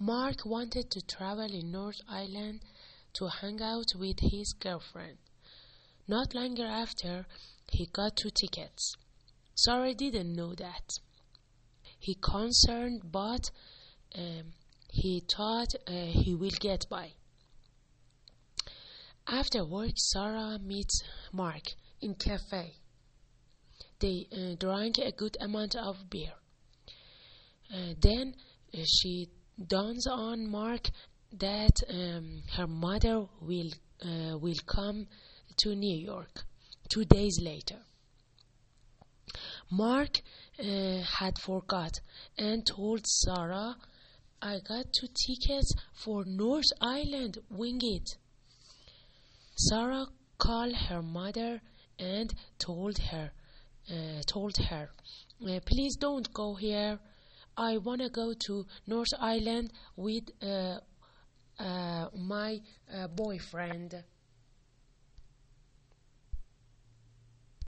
Mark wanted to travel in North Island to hang out with his girlfriend. Not long after, he got 2 tickets. Sarah didn't know that. He concerned, but he thought he will get by. After work, Sarah meets Mark in cafe. They drank a good amount of beer. Then she dawns on Mark that her mother will come to New York 2 days later. Mark had forgot and told Sarah, "I got 2 tickets for North Island, wing it." Sarah called her mother and told her, "Please don't go here. I wanna go to North Island with my boyfriend."